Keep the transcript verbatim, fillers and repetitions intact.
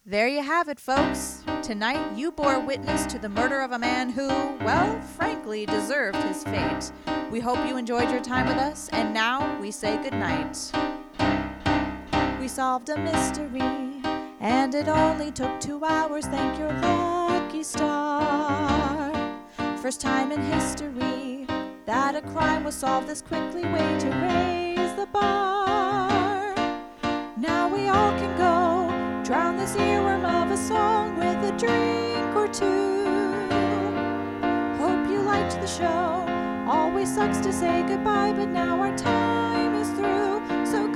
There you have it, folks. Tonight you bore witness to the murder of a man who, well, frankly, deserved his fate. We hope you enjoyed your time with us, and now we say goodnight. We solved a mystery, and it only took two hours, thank your lucky star. First time in history that a crime was solved this quickly, way to raise the bar. Now we all can go drown this earworm of a song with a drink or two. Hope you liked the show. Always sucks to say goodbye, but now our time is through. So